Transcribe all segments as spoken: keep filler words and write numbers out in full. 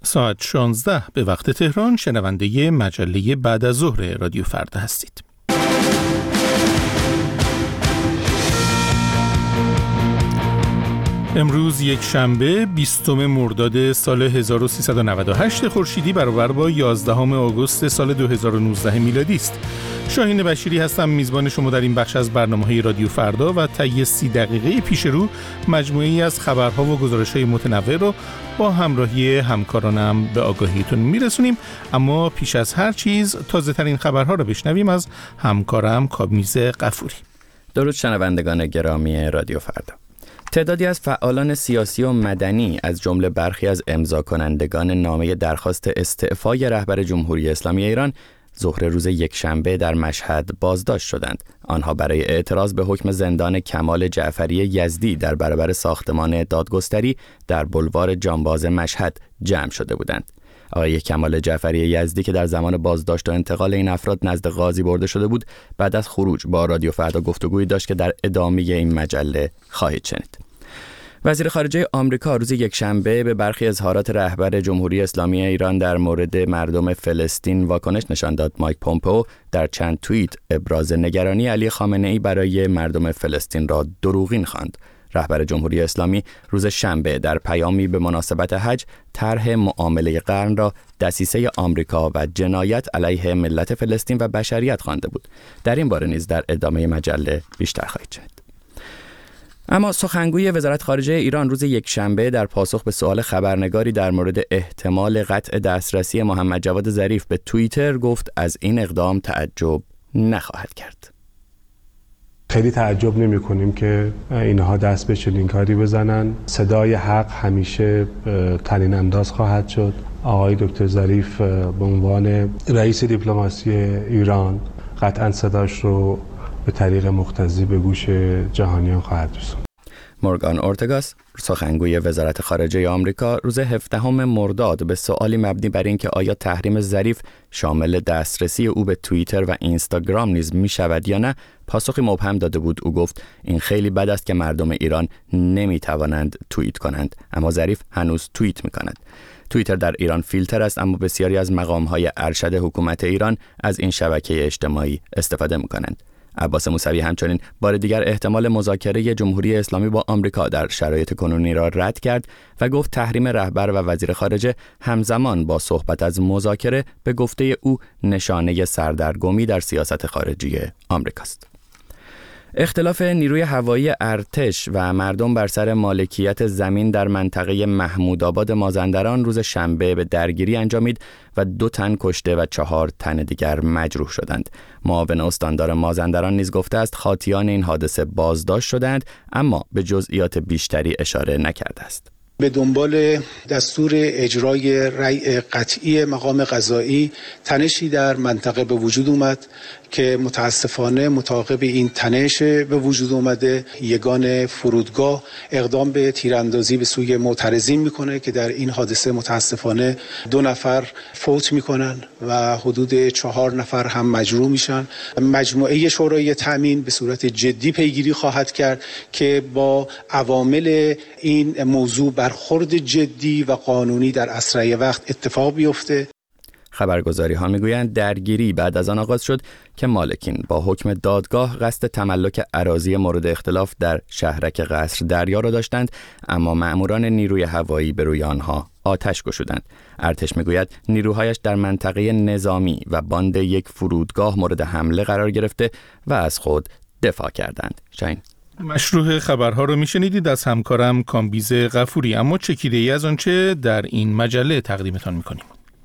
ساعت شانزده به وقت تهران شنونده مجله بعد از ظهر رادیو فردا هستید. امروز یک شنبه بیستم مرداد سال هزار و سیصد و نود و هشت خورشیدی برابر با یازدهم آگوست سال دو هزار و نوزده میلادی است. شاهین بشیری هستم، میزبان شما در این بخش از برنامه‌های رادیو فردا و طی سی دقیقه پیش رو مجموعه‌ای از خبرها و گزارش‌های متنوع رو با همراهی همکارانم به آگاهیتون میرسونیم. اما پیش از هر چیز تازه‌ترین خبرها رو بشنویم از همکارم کامیز غفوری. درود شنوندگان گرامی رادیو فردا. تعدادی از فعالان سیاسی و مدنی از جمله برخی از امضا کنندگان نامه درخواست استعفای رهبر جمهوری اسلامی ایران ظهر روز یکشنبه در مشهد بازداشت شدند. آنها برای اعتراض به حکم زندان کمال جعفری یزدی در برابر ساختمان دادگستری در بلوار جانباز مشهد جمع شده بودند. آقای کمال جعفری یزدی که در زمان بازداشت و انتقال این افراد نزد قاضی برده شده بود، بعد از خروج با رادیو فردا گفتگویی داشت که در ادامه این مجله خواهید شنید. وزیر خارجه آمریکا روز یکشنبه به برخی اظهارات رهبر جمهوری اسلامی ایران در مورد مردم فلسطین واکنش نشان داد. مایک پومپئو در چند توییت ابراز نگرانی علی خامنه‌ای برای مردم فلسطین را دروغین خواند. رهبر جمهوری اسلامی روز شنبه در پیامی به مناسبت حج طرح معامله قرن را دسیسه آمریکا و جنایت علیه ملت فلسطین و بشریت خوانده بود. در این باره نیز در ادامه مجله بیشتر خواهید شنید. اما سخنگوی وزارت خارجه ایران روز یکشنبه در پاسخ به سوال خبرنگاری در مورد احتمال قطع دسترسی محمد جواد ظریف به توییتر گفت از این اقدام تعجب نخواهد کرد. خیلی تعجب نمی کنیم که اینها دست به چنین کاری بزنن. صدای حق همیشه تنین انداز خواهد شد. آقای دکتر ظریف به عنوان رئیس دیپلماسی ایران قطعا صداش رو به طریق مقتضی به گوش جهانیان خواهد رسوند. مورگان اورتگاس سخنگوی وزارت خارجه آمریکا روز هفدهم مرداد به سوالی مبنی بر اینکه آیا تحریم ظریف شامل دسترسی او به توییتر و اینستاگرام نیز می شود یا نه پاسخی مبهم داده بود. او گفت این خیلی بد است که مردم ایران نمی توانند توییت کنند، اما ظریف هنوز توییت می کند. توییتر در ایران فیلتر است، اما بسیاری از مقام‌های ارشد حکومت ایران از این شبکه اجتماعی استفاده می کنند. عباس موسوی همچنین بار دیگر احتمال مذاکره جمهوری اسلامی با آمریکا در شرایط کنونی را رد کرد و گفت تحریم رهبر و وزیر خارجه همزمان با صحبت از مذاکره به گفته او نشانه سردرگمی در سیاست خارجی آمریکاست. اختلاف نیروی هوایی ارتش و مردم بر سر مالکیت زمین در منطقه محمودآباد مازندران روز شنبه به درگیری انجامید و دو تن کشته و چهار تن دیگر مجروح شدند. معاون استاندار مازندران نیز گفته است خاطیان این حادثه بازداشت شدند، اما به جزئیات بیشتری اشاره نکرده است. به دنبال دستور اجرای رأی قطعی مقام قضایی تنشی در منطقه به وجود اومد که متاسفانه متعاقب این تنش به وجود اومده یگان فرودگاه اقدام به تیراندازی به سوی معترضین میکنه که در این حادثه متاسفانه دو نفر فوت میکنن و حدود چهار نفر هم مجروح میشن. مجموعه شورای تامین به صورت جدی پیگیری خواهد کرد که با عوامل این موضوع برخورد جدی و قانونی در اسرع وقت اتفاق بیفته. خبرگزاری ها میگویند درگیری بعد از آن آغاز شد که مالکین با حکم دادگاه قصد تملک اراضی مورد اختلاف در شهرک قصر دریا را داشتند، اما مأموران نیروی هوایی به روی آنها آتش گشودند. ارتش میگوید نیروهایش در منطقه نظامی و باند یک فرودگاه مورد حمله قرار گرفته و از خود دفاع کردند. شاین مشروع خبرها رو میشنیدید از همکارم کامبیز غفوری، اما چکیده ای از آنچه در این مجله تقدیمتان میکنیم.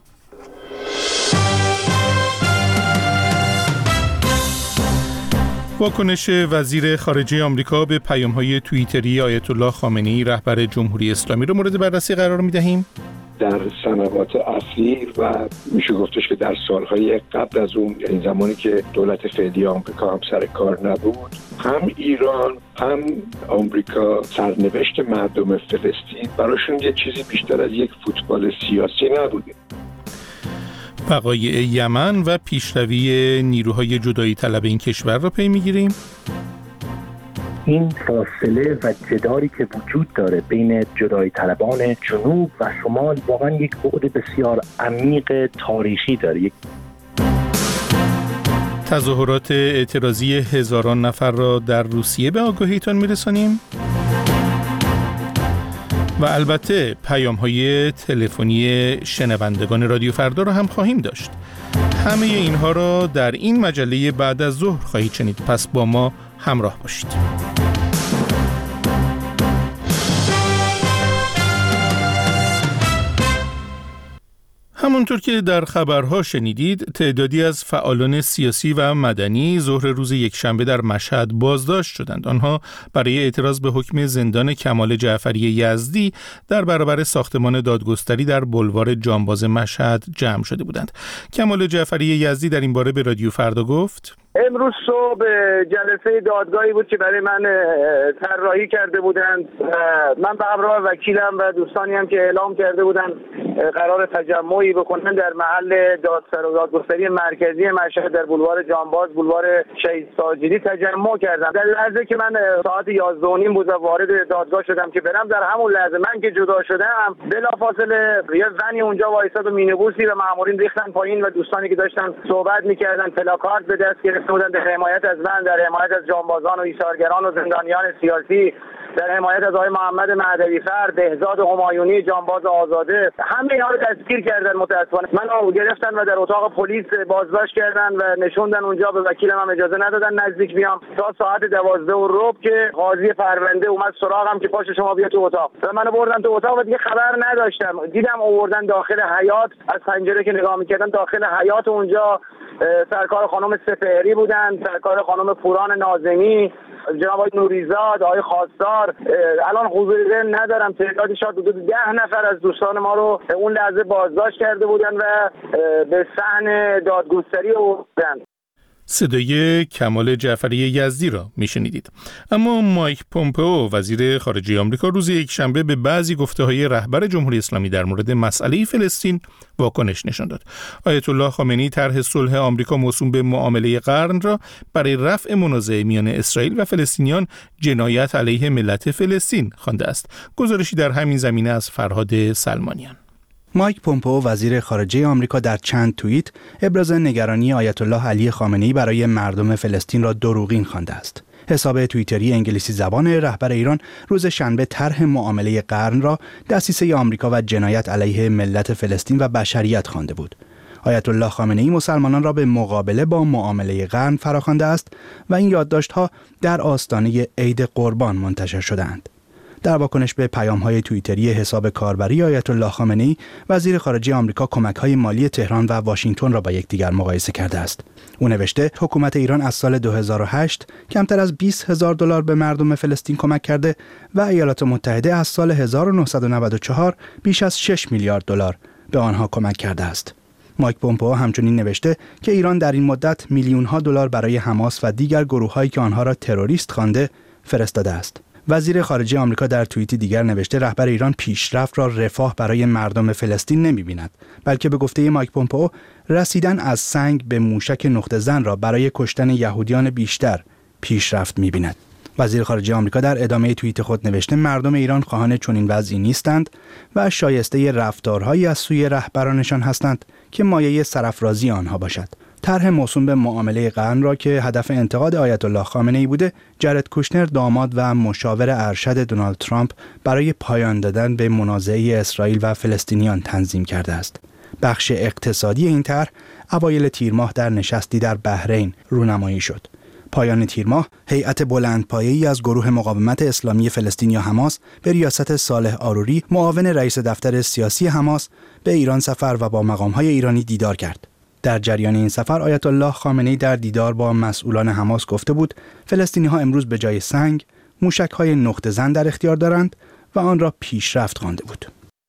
واکنش وزیر خارجه آمریکا به پیام‌های توییتری آیت الله خامنه‌ای رهبر جمهوری اسلامی رو مورد بررسی قرار می‌دهیم. در سنوات اخیر و میشه گفتش که در سالهای قبل از اون، یعنی زمانی که دولت فعلی آمریکا هم سر کار نبود، هم ایران هم آمریکا سرنوشت مردم فلسطین براشون یه چیزی بیشتر از یک فوتبال سیاسی نبوده. وقایع یمن و پیشروی نیروهای جدایی طلب این کشور را پی میگیریم. این فاصله و جداری که وجود داره بین جدایی طلبان جنوب و شمال واقعا یک بعد بسیار عمیق تاریخی داره. یک تظاهرات اعتراضی هزاران نفر را در روسیه به آگاهیتان میرسانیم و البته پیام‌های تلفنی شنوندگان رادیو فردا را هم خواهیم داشت. همه اینها را در این مجله بعد از ظهر خواهید شنید، پس با ما همراه باشید. همونطور که در خبرها شنیدید، تعدادی از فعالان سیاسی و مدنی ظهر روز یکشنبه در مشهد بازداشت شدند. آنها برای اعتراض به حکم زندان کمال جعفری یزدی در برابر ساختمان دادگستری در بلوار جانباز مشهد جمع شده بودند. کمال جعفری یزدی در این باره به رادیو فردا گفت: امروز صبح جلسه دادگاهی بود که برای من طراحی کرده بودند. من به همراه وکیلم و دوستانی هم که اعلام کرده بودند قرار تجمعی بکنن در محل دادسر و دادگستری مرکزی مشهد در بلوار جانباز، بلوار شهید ساجدی تجمع کردم. در لحظه که من ساعت یازده و نیم بود و وارد دادگاه شدم که برم، در همون لحظه من که جدا شدم بلافاصله یه زنی اونجا وایساد و مینیبوسی و مامورین ریختن پایین و دوستانی که داشتن صحبت می‌کردن پلاکارد به دست گرفتن بودن در حمایت از من، در حمایت از جانبازان و ایثارگران و زندانیان سیاسی، در حمایت از آقای محمد مهدوی فر، بهزاد همایونی، جانباز آزاده. همه اینا رو دستگیر کردن. متأسفانه منو گرفتن و در اتاق پلیس بازداشت کردن و نشوندن اونجا. به وکیلم هم اجازه ندادن نزدیک بیام تا ساعت دوازده و ربع که قاضی پرونده اومد سراغم که پاش شما بیا تو اتاق. و منو بردن تو اتاق و دیگه خبر نداشتم. دیدم آوردن داخل حیاط، از پنجره که نگاه می‌کردم داخل حیاط اونجا سرکار خانم سپهری بودن، سرکار خانم پوران ناظمی، جناب آقای نوریزاد، آقای خواستار. الان حضور ذهن ندارم، تعدادی شاید حدود ده نفر از دوستان ما رو اون لحظه بازداشت کرده بودن و به صحن دادگستری آوردن. صدای کمال جعفری یزدی را میشنیدید. اما مایک پومپئو وزیر خارجه آمریکا روز یکشنبه به بعضی گفته‌های رهبر جمهوری اسلامی در مورد مسئله فلسطین واکنش نشان داد. آیت الله خامنه‌ای طرح صلح آمریکا موسوم به معامله قرن را برای رفع منازعه میان اسرائیل و فلسطینیان جنایت علیه ملت فلسطین خوانده است. گزارشی در همین زمینه از فرهاد سلمانیان. مایک پومپئو وزیر خارجه آمریکا در چند توییت ابراز نگرانی آیت الله علی خامنه‌ای برای مردم فلسطین را دروغین خوانده است. حساب توییتری انگلیسی زبان رهبر ایران روز شنبه طرح معامله قرن را دسیسه آمریکا و جنایت علیه ملت فلسطین و بشریت خوانده بود. آیت الله خامنه‌ای مسلمانان را به مقابله با معامله قرن فراخوانده است و این یادداشت‌ها در آستانه عید قربان منتشر شدند. در واکنش به پیام‌های توییتری حساب کاربری آیت الله خامنه‌ای، وزیر خارجه آمریکا کمک‌های مالی تهران و واشنگتن را با یکدیگر مقایسه کرده است. او نوشته حکومت ایران از سال دو هزار و هشت کمتر از بیست هزار دلار به مردم فلسطین کمک کرده و ایالات متحده از سال هزار و نهصد و نود و چهار بیش از شش میلیارد دلار به آنها کمک کرده است. مایک پومپئو همچنین نوشته که ایران در این مدت میلیون‌ها دلار برای حماس و دیگر گروه‌هایی که آنها را تروریست خوانده فرستاده است. وزیر خارجه آمریکا در توییتی دیگر نوشته رهبر ایران پیشرفت را رفاه برای مردم فلسطین نمی‌بیند، بلکه به گفته مایک پومپئو رسیدن از سنگ به موشک نقطه زن را برای کشتن یهودیان بیشتر پیشرفت می‌بیند. وزیر خارجه آمریکا در ادامه توییت خود نوشته مردم ایران خواهان چنین وضعی نیستند و شایسته رفتارهایی از سوی رهبرانشان هستند که مایه سرافرازی آنها باشد. طرح موسوم به معامله قرن را که هدف انتقاد آیت الله خامنه‌ای بوده، جرد کوشنر داماد و مشاور ارشد دونالد ترامپ برای پایان دادن به منازعه اسرائیل و فلسطینیان تنظیم کرده است. بخش اقتصادی این طرح اوایل تیر ماه در نشستی در بحرین رونمایی شد. پایان تیر ماه، هیئت بلندپایه‌ای از گروه مقاومت اسلامی فلسطین یا حماس به ریاست صالح آروری، معاون رئیس دفتر سیاسی حماس، به ایران سفر و با مقام‌های ایرانی دیدار کرد. در جریان این سفر آیت الله خامنه‌ای در دیدار با مسئولان حماس گفته بود فلسطینی‌ها امروز به جای سنگ موشک‌های نقطه زن در اختیار دارند و آن را پیشرفت خوانده بود.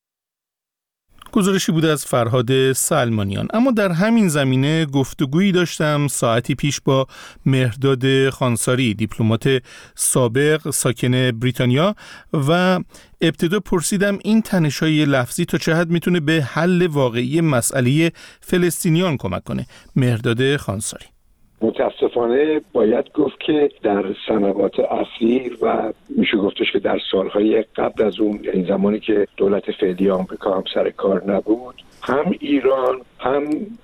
گزارشی بوده از فرهاد سلمانیان. اما در همین زمینه گفتگویی داشتم ساعتی پیش با مهرداد خانساری، دیپلمات سابق ساکن بریتانیا، و ابتدا پرسیدم این تنش‌های لفظی تا چه حد میتونه به حل واقعی مسئله فلسطینیان کمک کنه. مهرداد خانساری: متاسفانه باید گفت که در سنوات اخیر و میشه گفتش که در سالهای قبل از اون، یعنی زمانی که دولت فعلی آمریکا هم سر کار نبود، هم ایران هم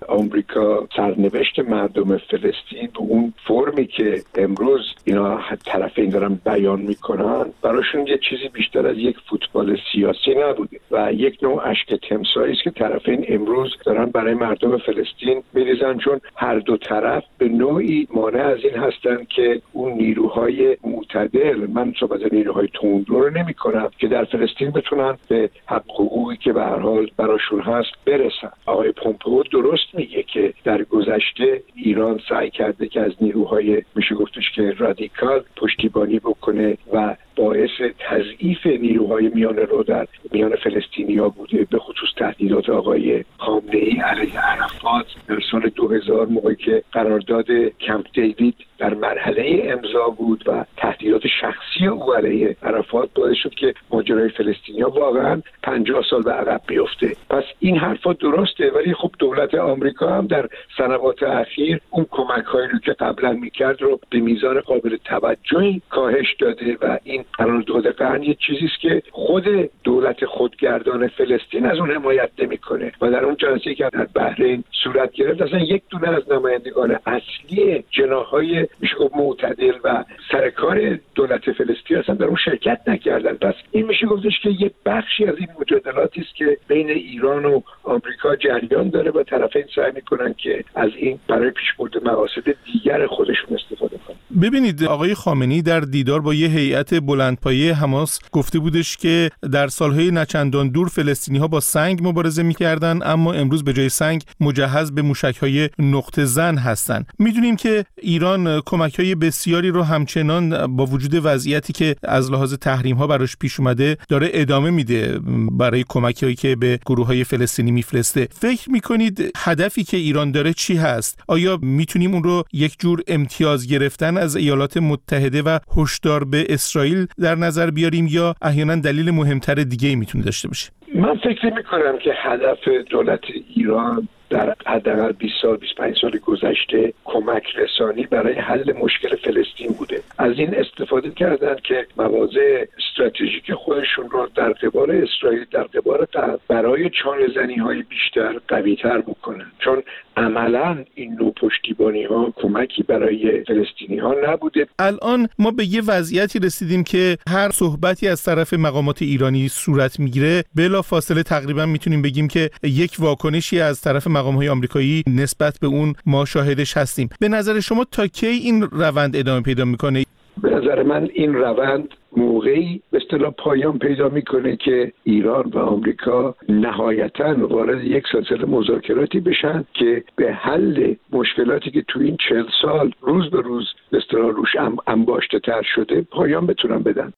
آمریکا سرنوشت مردم فلسطین به اون فرمی که امروز اینا طرفین دارن بیان میکنن براشون یه چیزی بیشتر از یک فوتبال سیاسی نبوده و یک نوع اشک تمساحی است که طرفین امروز دارن برای مردم فلسطین میریزن، چون هر دو طرف به نوعی مانع از این هستن که اون نیروهای معتدل، من صحبت از نیروهای تندرو رو نمی کنم، که در فلسطین بتونن به حق حقوقی که به هر حال براشون هست برسن. آقای پومپئو درست میگه که در گذشته ایران سعی کرده که از نیروهای میشه گفتش که رادیکال پشتیبانی بکنه و باعث تضعیف نیروهای میان رو در میان فلسطینیا بوده، به خصوص تهدیدات آقای خامنه‌ای علیه عرفات در سال دو هزار موقعی که قرارداد کمپ دیوید در مرحله امضا بود و تهدیدات شخصی او علیه عرفات باعث شد که ماجرای فلسطینیا واقعا پنجاه سال به عقب بیفته. پس این حرفا درسته، ولی خب دولت آمریکا هم در سنوات اخیر اون کمک‌هایی رو که قبلا میکرد رو به میزان قابل توجهی کاهش داده و این قرارداد قرن یه چیزی است که خود دولت خودگردان فلسطین از اون حمایت نمیکنه و در اون جلسه‌ای که در بحرین صورت گرفت اصلا یک دونه از نمایندگان اصلی جناح‌های میشه گفت معتدل و سرکار دولت فلسطین اصلا در اون شرکت نکردن. پس این میشه گفتش که یه بخشی از این مجادلاتی است که بین ایران و آمریکا جریان داره و طرفین سعی میکنن که از این برای پیشبرد مقاصد دیگر خودشون استفاده کنن. ببینید آقای خامنه‌ای در دیدار با یه هیئت بلندپایه حماس گفته بودش که در سالهای نچندان دور فلسطینی‌ها با سنگ مبارزه می‌کردن، اما امروز به جای سنگ مجهز به موشک‌های نقطه زن هستن. می‌دونیم که ایران کمک‌های بسیاری رو همچنان با وجود وضعیتی که از لحاظ تحریم‌ها براش پیش اومده داره ادامه میده برای کمک‌هایی که به گروه‌های فلسطینی میفرسته. فکر می‌کنید هدفی که ایران داره چی هست؟ آیا می‌تونیم اون رو یک جور امتیاز گرفتن از ایالات متحده و هشدار به اسرائیل در نظر بیاریم یا احیانا دلیل مهمتر دیگه‌ای میتونه داشته باشه؟ من فکر می‌کنم که هدف دولت ایران در حداقل بیست سال بیست و پنج سال گذشته کمک رسانی برای حل مشکل فلسطین بوده. از این استفاده کردن که مواضع استراتژیک خودشون رو در قبال اسرائیل در قبال غرب برای چانه زنی های بیشتر قوی تر بکنن، چون عملاً این نوع پشتیبانی ها کمکی برای فلسطینی ها نبوده. الان ما به یه وضعیتی رسیدیم که هر صحبتی از طرف مقامات ایرانی صورت میگیره بلا فاصله تقریبا میتونیم بگیم که یک واکنشی از طرف مقام‌های آمریکایی نسبت به اون ما شاهدش هستیم. به نظر شما تا کی این روند ادامه پیدا میکنه؟ به نظر من این روند موقعی به اصطلاح پایان پیدا میکنه که ایران و آمریکا نهایتاً وارد یک سلسله مذاکراتی بشن که به حل مشکلاتی که تو این چهل سال روز به روز به اصطلاح روش انباشته تر شده پایان بتونن بدن.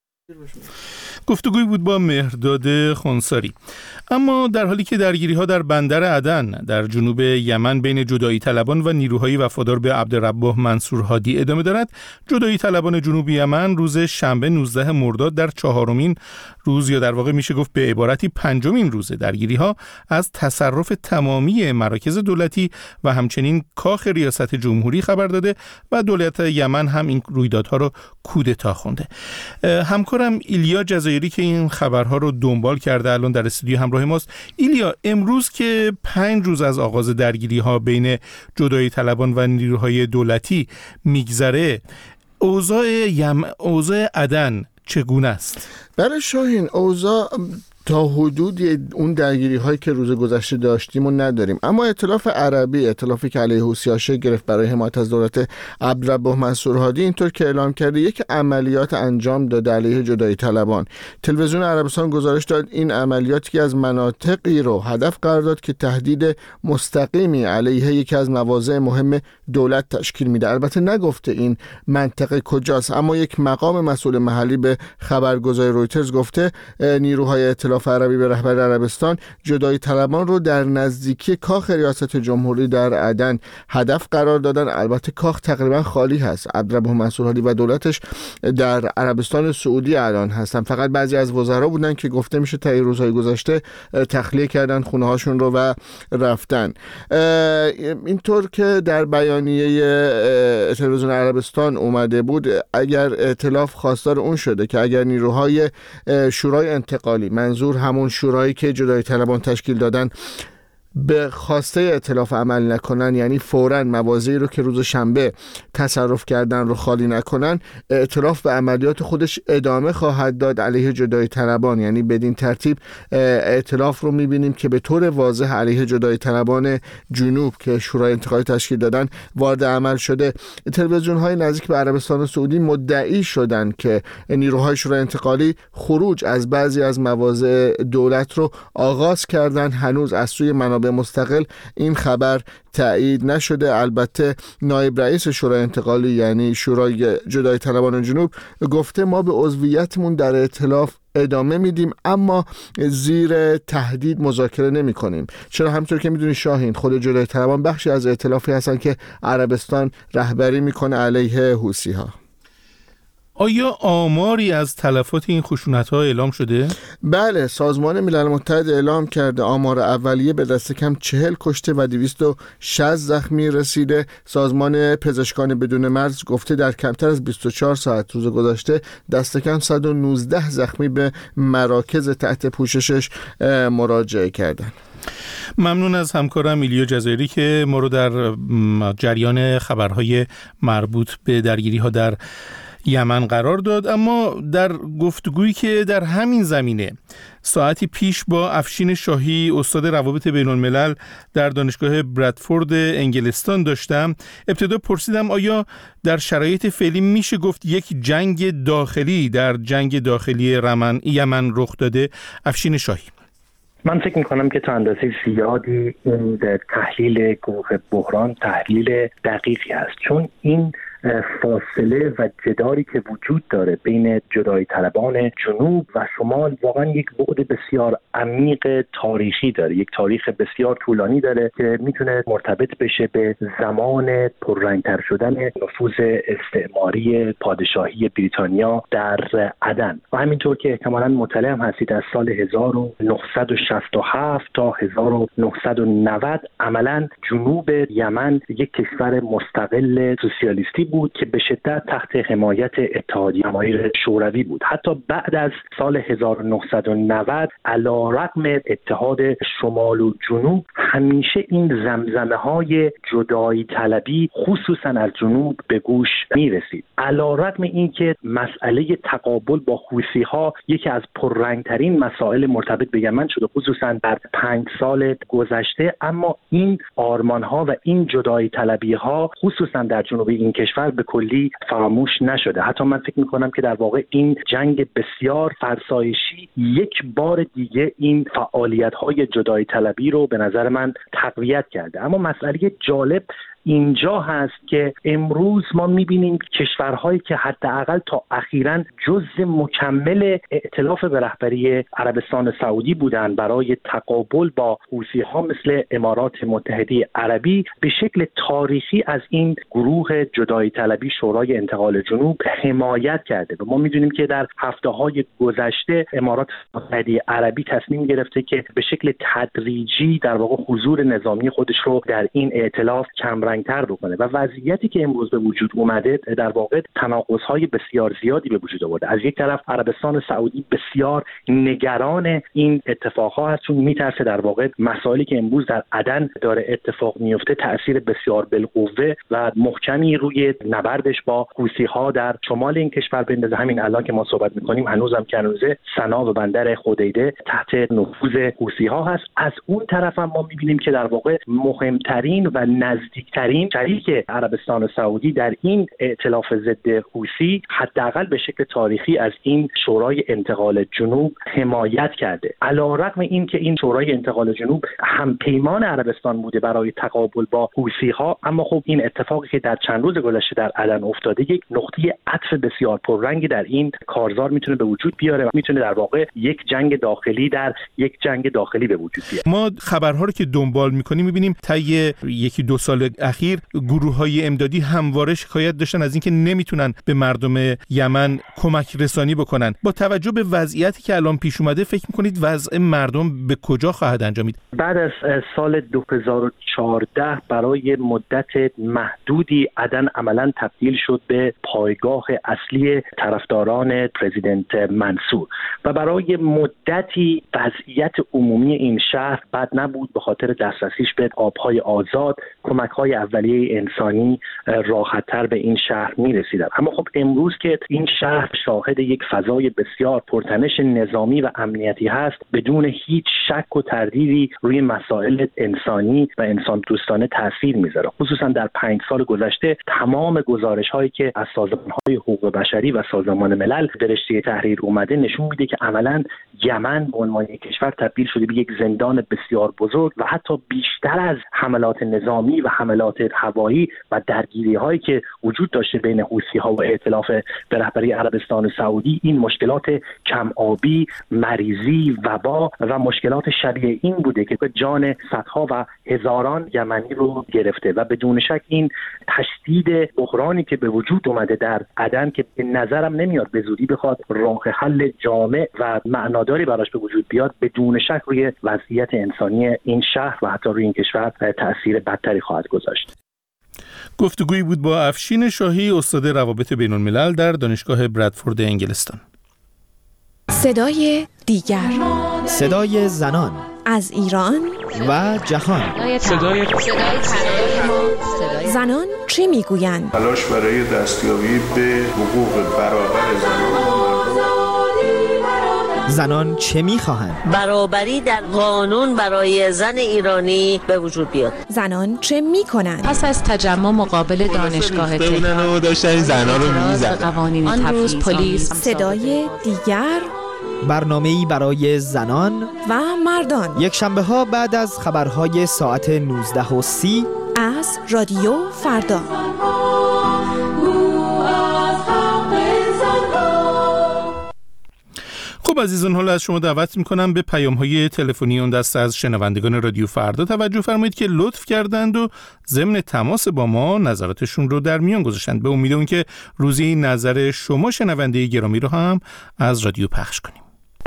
گفتگوی بود با مهرداد خنثاری. اما در حالی که درگیری‌ها در بندر عدن در جنوب یمن بین جدایی طلبان و نیروهای وفادار به عبدالربه منصور هادی ادامه دارد، جدایی طلبان جنوب یمن روز شنبه نوزده مرداد در چهارمین روز یا در واقع میشه گفت به عبارتی پنجمین روز درگیری‌ها از تصرف تمامی مراکز دولتی و همچنین کاخ ریاست جمهوری خبر داده و دولت یمن هم این رویدادها رو کودتا خونده. همکارم ایلیا جزایری که این خبرها رو دنبال کرده الان در استودیو همراه ماست. ایلیا، امروز که پنج روز از آغاز درگیری‌ها بین جدایی طلبان و نیروهای دولتی میگذره، اوضاع یم اوضاع عدن چگونه است؟ برای شاهین اوضاع تا حدودی اون درگیری هایی که روز گذشته داشتیم و نداریم، اما ائتلاف عربی، ائتلافی که علیه حوثی‌ها شکل گرفت برای حمایت از دولت عبدالربه منصور هادی، اینطور که اعلام کرده یک عملیات انجام داده علیه جدایی طلبان. تلویزیون عربستان گزارش داد این عملیاتی که از مناطقی رو هدف قرار داد که تهدید مستقیمی علیه یکی از مواضع مهم دولت تشکیل میده. البته نگفته این منطقه کجاست، اما یک مقام مسئول محلی به خبرگزاری رویترز گفته نیروهای ائتلاف ائتلاف عربی به رهبری عربستان جدایی طلبان رو در نزدیکی کاخ ریاست جمهوری در عدن هدف قرار دادن. البته کاخ تقریبا خالی هست. عبدالرب منصور هادی و دولتش در عربستان سعودی الان هستن. فقط بعضی از وزرا بودن که گفته میشه تا این روزهای گذشته تخلیه کردن خونه هاشون رو و رفتن. اینطور که در بیانیه تلویزیون عربستان اومده بود، اگر ائتلاف خواستار اون شده که اگر نیروهای شورای انتقالی، منظور همون شورایی که جدایی طلبان تشکیل دادن، به خواسته ائتلاف عمل نکنن، یعنی فوراً مواضعی رو که روز شنبه تصرف کردن رو خالی نکنن، ائتلاف به عملیات خودش ادامه خواهد داد علیه جدایی طلبان. یعنی بدین ترتیب ائتلاف رو می‌بینیم که به طور واضح علیه جدایی طلبان جنوب که شورای انتقالی تشکیل دادن وارد عمل شده. تلویزیون‌های نزدیک به عربستان سعودی مدعی شدن که نیروهای شورای انتقالی خروج از بعضی از مواضع دولت رو آغاز کردن. هنوز از سوی منابع مستقل این خبر تایید نشده. البته نایب رئیس شورای انتقالی یعنی شورای جدایی طلبان جنوب گفته ما به عضویتمون در ائتلاف ادامه میدیم، اما زیر تهدید مذاکره نمی کنیم. چرا؟ همونطور که میدونی شاهین، خود جدایی طلبان بخشی از ائتلافی هستن که عربستان رهبری میکنه علیه حوثی ها. آیا آماری از تلفات این خشونت‌ها اعلام شده؟ بله، سازمان ملل متحد اعلام کرده آمار اولیه به دست کم چهل کشته و دویست و شصت زخمی رسیده. سازمان پزشکان بدون مرز گفته در کمتر از بیست و چهار ساعت روز گذشته دست کم صد و نوزده زخمی به مراکز تحت پوششش مراجعه کردند. ممنون از همکارم ایلیا جزایری که ما رو در جریان خبرهای مربوط به درگیری‌ها در یمن قرار داد. اما در گفتگویی که در همین زمینه ساعتی پیش با افشین شاهی استاد روابط بین الملل در دانشگاه برادفورد انگلستان داشتم، ابتدا پرسیدم آیا در شرایط فعلی میشه گفت یک جنگ داخلی در جنگ داخلی یمن یمن رخ داده؟ افشین شاهی: من فکر میکنم که تا اندازه زیادی این تحلیل گروه بحران تحلیل دقیقی است، چون این فاصله و جداری که وجود داره بین جدایی طلبان جنوب و شمال واقعا یک بعد بسیار عمیق تاریخی داره، یک تاریخ بسیار طولانی داره که میتونه مرتبط بشه به زمان پررنگتر شدن نفوذ استعماری پادشاهی بریتانیا در عدن. و همینطور که احتمالاً مطلع هم هستید از سال هزار و نهصد و شصت و هفت تا هزار و نهصد و نود عملاً جنوب یمن یک کشور مستقل سوسیالیستی بود که به شدت تحت حمایت اتحادیه جماهیر شوروی بود. حتی بعد از سال هزار و نهصد و نود علیرغم اتحاد شمال و جنوب همیشه این زمزمه های جدایی طلبی خصوصا از جنوب به گوش می رسید. علیرغم اینکه مسئله تقابل با حوثی ها یکی از پررنگترین مسائل مرتبط به یمن شده خصوصا در پنج سال گذشته، اما این آرمان ها و این جدایی طلبی ها خصوصا در جنوب این کشور به کلی فراموش نشده. حتی من فکر میکنم که در واقع این جنگ بسیار فرسایشی یک بار دیگه این فعالیت های جدایی طلبی رو به نظر من تقویت کرده. اما مسئله جالب اینجا هست که امروز ما میبینیم کشورهایی که حداقل تا اخیراً جزء مکمل ائتلاف به رهبری عربستان سعودی بودند برای تقابل با حوثی‌ها مثل امارات متحده عربی به شکل تاریخی از این گروه جدایی طلبی شورای انتقال جنوب حمایت کرده. و ما میدونیم که در هفته‌های گذشته امارات متحده عربی تصمیم گرفته که به شکل تدریجی در واقع حضور نظامی خودش رو در این ائتلاف کم تر بکنه و وضعیتی که امروز به وجود اومده در واقع تناقض‌های بسیار زیادی به وجود آورده. از یک طرف عربستان سعودی بسیار نگران این اتفاقها هست، چون میترسه در واقع مسائلی که امروز در عدن داره اتفاق میفته تأثیر بسیار بالقوه و محکمی روی نبردش با حوثی‌ها در شمال این کشور بندازه. همین الان که ما صحبت می‌کنیم هنوزم که هنوزه سنا و بندر خدیده تحت نفوذ حوثی‌ها هست. از اون طرف هم ما می‌بینیم که در واقع مهمترین و نزدیکترین بنابراین شریک عربستان و سعودی در این ائتلاف ضد حوثی حداقل به شکل تاریخی از این شورای انتقال جنوب حمایت کرده. علیرغم این که این شورای انتقال جنوب هم پیمان عربستان بوده برای تقابل با حوثی ها، اما خب این اتفاقی که در چند روز گذشته در عدن افتاده یک نقطه عطف بسیار پررنگی در این کارزار میتونه به وجود بیاره و میتونه در واقع یک جنگ داخلی در یک جنگ داخلی به وجود بیاره. ما خبرها رو که دنبال میکنیم میبینیم طی یکی دو سال اخیر گروه‌های امدادی همواره شکایت داشتن از اینکه نمیتونن به مردم یمن کمک رسانی بکنن. با توجه به وضعیتی که الان پیش اومده فکر میکنید وضع مردم به کجا خواهد انجامید؟ بعد از سال دو هزار و چهارده برای مدت محدودی عدن عملاً تبدیل شد به پایگاه اصلی طرفداران پرزیدنت منصور و برای مدتی وضعیت عمومی این شهر بد نبود به خاطر دسترسیش به آبهای آزاد، کمک‌های اولیه انسانی راحت‌تر به این شهر می‌رسیدند. اما خب امروز که این شهر شاهد یک فضای بسیار پرتنش نظامی و امنیتی هست، بدون هیچ شک و تردیدی روی مسائل انسانی و انسان دوستانه تاثیر میذاره. خصوصا در پنج سال گذشته تمام گزارش‌هایی که از سازمان‌های حقوق بشری و سازمان ملل در رشته تحریر اومده نشون میده که عملاً یمن به عنوان یک کشور تبدیل شده به یک زندان بسیار بزرگ و حتی بیشتر از حملات نظامی و حملات هوایی و درگیری‌هایی که وجود داشته بین حوثی‌ها و ائتلاف به رهبری عربستان و سعودی، این مشکلات کم آبی، مریضی، وبا و مشکلات شبیه این بوده که به جان صدها و هزاران یمنی رو گرفته و بدون شک این تشدید بحرانی که به وجود اومده در عدن که به نظرم نمیاد به زودی بخواد راه حل جامع و معناداری براش به وجود بیاد، بدون شک روی وضعیت انسانی این شهر و حتی روی این کشور تأثیر بدتری خواهد گذاشت. گفتگویی بود با افشین شاهی، استاد روابط بین الملل در دانشگاه برادفورد انگلستان. صدای دیگر، صدای زنان از ایران و جهان، صدای زنان چه میگویند؟ تلاش برای دستیابی به حقوق برابر زنان. زنان چه میخواهند؟ برابری در قانون برای زن ایرانی به وجود بیاد. زنان چه میکنند؟ پس از تجمع مقابل دانشگاه تهران داشتن زنان رو میزدن. آن روز پلیس. صدای دیگر، برنامه‌ای برای زنان و مردان، یک شنبه ها بعد از خبرهای ساعت نوزده و سی از رادیو فردا. خب عزیزان، حالا از شما دعوت میکنم به پیام‌های تلفنی اون دسته از شنوندگان رادیو فردا توجه فرمایید که لطف کردند و ضمن تماس با ما نظراتشون رو در میان گذاشتند. به امید اون که روزی نظر شما شنونده گرامی رو هم از رادیو پخش کنیم.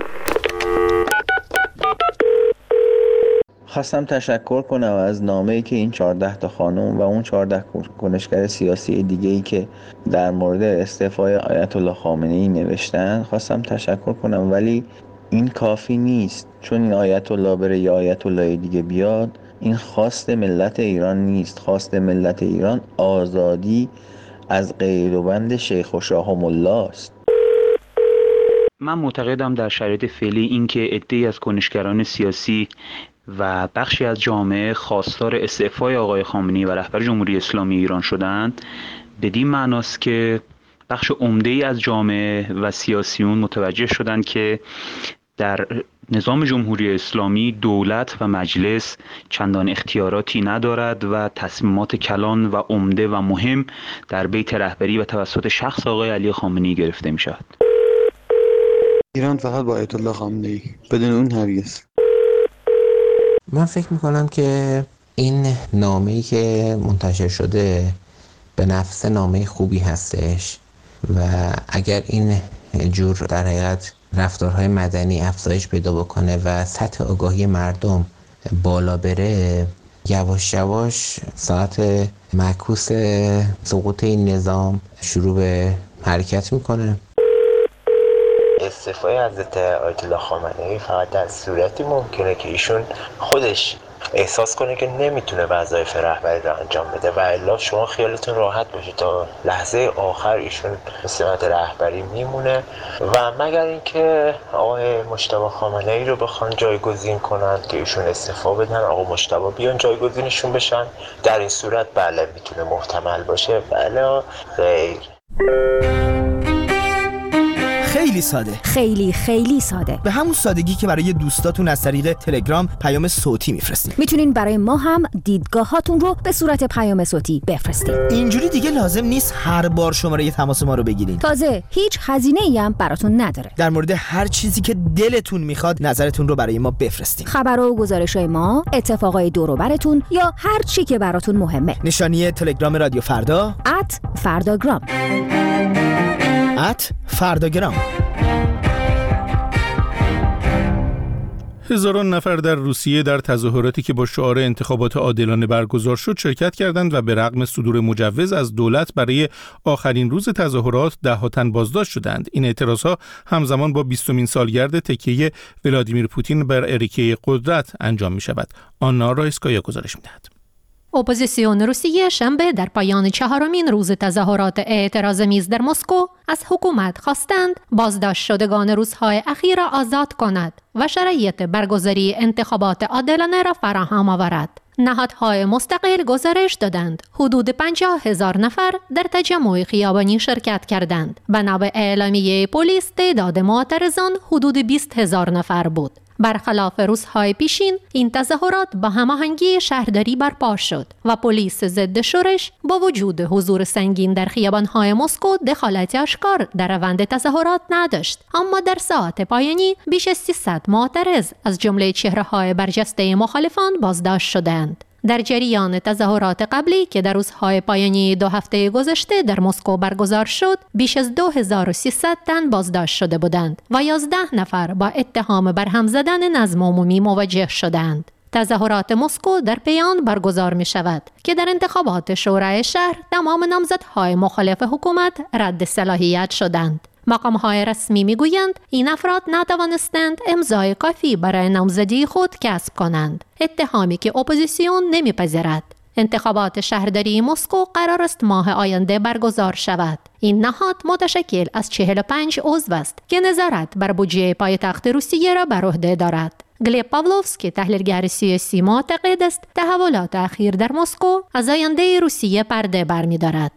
خواستم تشکر کنم از نامه‌ای که این چهارده تا خانم و اون چهارده کنشگر سیاسی دیگه‌ای که در مورد استعفای آیت الله خامنه‌ای نوشتن خواستم تشکر کنم، ولی این کافی نیست. چون این آیت الله بره یا آیت الله دیگه بیاد، این خواست ملت ایران نیست. خواست ملت ایران آزادی از قید و بند شیخ و شاهم الله است. من معتقدم در شرایط فعلی اینکه عده‌ای از کنشگران سیاسی و بخشی از جامعه خواستار استعفای آقای خامنه‌ای و رهبر جمهوری اسلامی ایران شدند، بدین معناست که بخش عمده‌ای از جامعه و سیاسیون متوجه شدند که در نظام جمهوری اسلامی دولت و مجلس چندان اختیاراتی ندارد و تصمیمات کلان و عمده و مهم در بیت رهبری و توسط شخص آقای علی خامنه‌ای گرفته می شود. ایران فقط با آیت الله خامنه‌ای، بدون اون هرگز. من فکر میکنم که این نامه‌ای که منتشر شده به نفس نامه خوبی هستش و اگر این جور در حقیقت رفتارهای مدنی افزایش پیدا بکنه و سطح آگاهی مردم بالا بره، یواش یواش ساعت معکوس سقوط این نظام شروع به حرکت میکنه. استعفای حضرت آیت الله خامنه‌ای فقط در صورتی ممکنه که ایشون خودش احساس کنه که نمیتونه وظایف رهبری رو انجام بده و الا شما خیالتون راحت باشه تا لحظه آخر ایشون به سمت رهبری میمونه و مگر اینکه آقای مجتبی خامنه‌ای رو بخوان جایگزین کنن که ایشون استعفا بدن، آقا مجتبی بیان جایگزینشون بشن، در این صورت بله میتونه محتمل باشه، بله غیر. خیلی ساده، خیلی خیلی ساده، به همون سادگی که برای دوستاتون از طریق تلگرام پیام صوتی میفرستین. میتونین برای ما هم دیدگاهاتون رو به صورت پیام صوتی بفرستین. اینجوری دیگه لازم نیست هر بار شماره تماس ما رو بگیرین. تازه هیچ هزینه‌ای هم براتون نداره. در مورد هر چیزی که دلتون میخواد نظرتون رو برای ما بفرستین. خبر و گزارش‌های ما، اتفاقای دور و برتون یا هر چی که براتون مهمه. نشانی تلگرام رادیو فردا ات فرداگرام ات فرداگرام. هزاران نفر در روسیه در تظاهراتی که با شعار انتخابات عادلانه برگزار شد شرکت کردند و به رغم صدور مجوز از دولت برای آخرین روز تظاهرات ده‌ها تن بازداشت شدند. این اعتراضها همزمان با بیستمین سالگرد تکیه ولادیمیر پوتین بر اریکه قدرت انجام می شود. آنا رایسکایا گزارش می دهد. اپوزیسیون روسیه شنبه در پایان چهارمین روز تظاهرات اعتراض‌آمیز در مسکو از حکومت خواستند بازداشت شدگان روزهای اخیر را آزاد کند و شرایط برگزاری انتخابات عادلانه را فراهم آورد. نهادهای مستقل گزارش دادند حدود پنجاه هزار نفر در تجمع خیابانی شرکت کردند. بنا به اعلامیه پلیس تعداد معترضان حدود بیست هزار نفر بود. برخلاف روزهای پیشین این تظاهرات با هماهنگی شهرداری برپا شد و پلیس ضد شورش با وجود حضور سنگین در خیابان‌های مسکو دخالت آشکار در روند تظاهرات نداشت، اما در ساعت پایانی بیش از سیصد معترض از جمله چهره‌های برجسته مخالفان بازداشت شدند. در جریان تظاهرات قبلی که در روزهای پایانی دو هفته گذشته در مسکو برگزار شد، بیش از دو هزار و سیصد تن بازداشت شده بودند و یازده نفر با اتهام برهم زدن نظم عمومی مواجه شدند. تظاهرات مسکو در پیان برگزار می شود که در انتخابات شورای شهر تمام نامزدهای مخالف حکومت رد صلاحیت شدند. مقام‌های رسمی می‌گویند این افراد نتوانستند امضای کافی برای نامزدی خود کسب کنند، اتهامی که اپوزیسیون نمی‌پذیرد. انتخابات شهرداری مسکو قرار است ماه آینده برگزار شود. این نهاد متشکل از چهل و پنج عضو است که نظارت بر بودجه پایتخت روسیه را بر عهده دارد. گلیب پاولوفسکی تحلیلگر سیاسی معتقد است تحولات اخیر در مسکو از آینده روسیه پرده برمی‌دارد.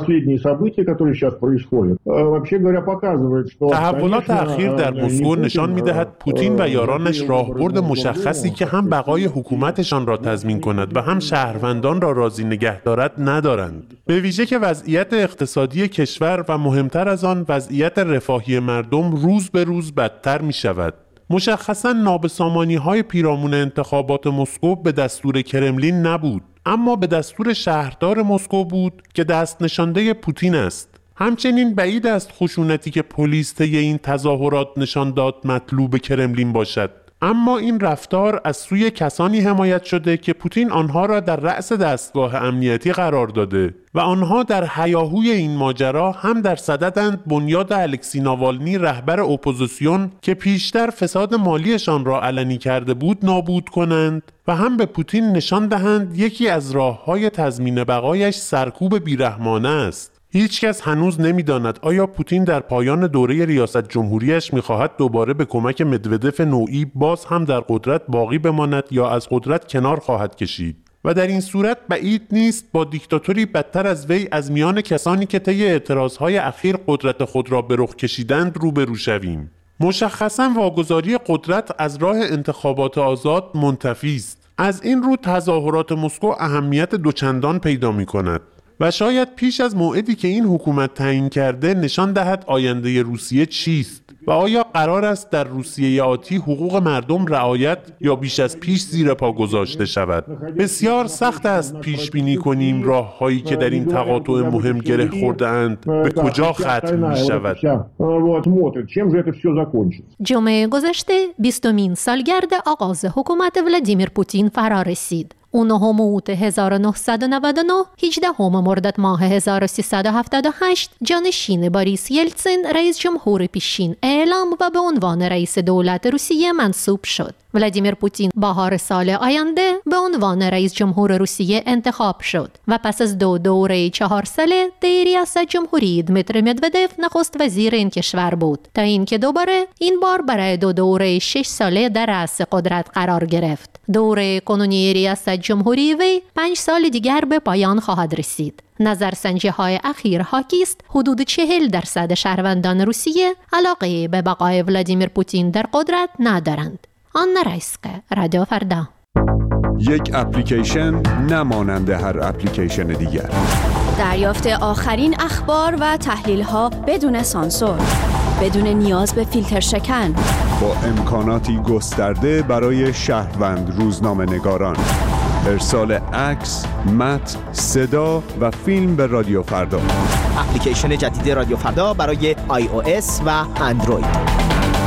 تحولات اخیر در مسکو نشان می‌دهد پوتین و یارانش راهبرد مشخصی که هم بقای حکومتشان را تضمین کند و هم شهروندان را راضی نگه دارد ندارند. به ویژه که وضعیت اقتصادی کشور و مهمتر از آن وضعیت رفاهی مردم روز به روز بدتر می‌شود. مشخصاً نابسامانی‌های پیرامون انتخابات مسکو به دستور کرملین نبود، اما به دستور شهردار مسکو بود که دست نشانده پوتین است. همچنین بعید است خشونتی که پلیس طی این تظاهرات نشان داد مطلوب کرملین باشد، اما این رفتار از سوی کسانی حمایت شده که پوتین آنها را در رأس دستگاه امنیتی قرار داده و آنها در هیاهوی این ماجرا هم در صددند بنیاد الکسی ناوالنی رهبر اپوزیسیون که پیشتر فساد مالیشان را علنی کرده بود نابود کنند و هم به پوتین نشان دهند یکی از راه‌های تضمین بقایش سرکوب بیرحمانه است. هیچ کس هنوز نمی‌داند آیا پوتین در پایان دوره ریاست جمهوریش می‌خواهد دوباره به کمک مدودف نوعی باز هم در قدرت باقی بماند یا از قدرت کنار خواهد کشید. و در این صورت بعید نیست با دیکتاتوری بدتر از وی از میان کسانی که طی اعتراضهای اخیر قدرت خود را به رخ کشیدند روبرو شویم. مشخصاً واگذاری قدرت از راه انتخابات آزاد منتفی است. از این رو تظاهرات مسکو اهمیت دوچندان پیدا می‌کند و شاید پیش از موعدی که این حکومت تعیین کرده نشان دهد آینده روسیه چیست و آیا قرار است در روسیه آتی حقوق مردم رعایت یا بیش از پیش زیر پا گذاشته شود. بسیار سخت است پیش بینی کنیم راه‌هایی که در این تقاطع مهم گره خورده‌اند به کجا ختم می‌شود. جمعه گذشته بیستمین سالگرد آغاز حکومت ولادیمیر پوتین فرا رسید. نهم اوت هزار و نهصد و نود و نه، هجدهم مرداد ماه هزار و سیصد و هفتاد و هشت جانشین باریس یلتسین رئیس جمهور پیشین اعلام و به عنوان رئیس دولت روسیه منصوب شد. ولادیمیر پوتین بهار سال آینده به عنوان رئیس جمهور روسیه انتخاب شد و پس از دو دوره چهار ساله در ریاست جمهوری دمیتری مدودف نخست وزیر این کشور بود تا اینکه دوباره این بار برای دو دوره شش ساله در رأس قدرت قرار گرفت. دوره کنونی ریاست جمهوری وی پنج سال دیگر به پایان خواهد رسید. نظرسنجی های اخیر حاکی است حدود چهل درصد شهروندان روسیه علاقه به بقای ولادیمیر پوتین در قدرت ندارند. آنا رایسکه، رادیو فردا. یک اپلیکیشن نمانند هر اپلیکیشن دیگر. دریافت آخرین اخبار و تحلیل‌ها بدون سانسور، بدون نیاز به فیلتر شکن، با امکاناتی گسترده برای شهروند روزنامه‌نگاران. ارسال عکس، متن، صدا و فیلم به رادیو فردا. اپلیکیشن جدید رادیو فردا برای آی او اس و اندروید.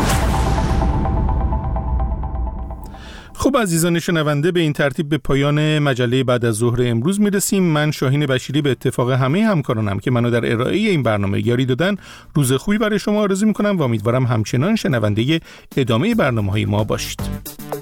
خب عزیزان شنونده، به این ترتیب به پایان مجله بعد از ظهر امروز میرسیم. من شاهین بشیری به اتفاق همه همکارانم که منو در ارائه این برنامه یاری دادن روز خوبی برای شما آرزو میکنم و امیدوارم همچنان شنونده ادامه برنامه‌های ما باشید.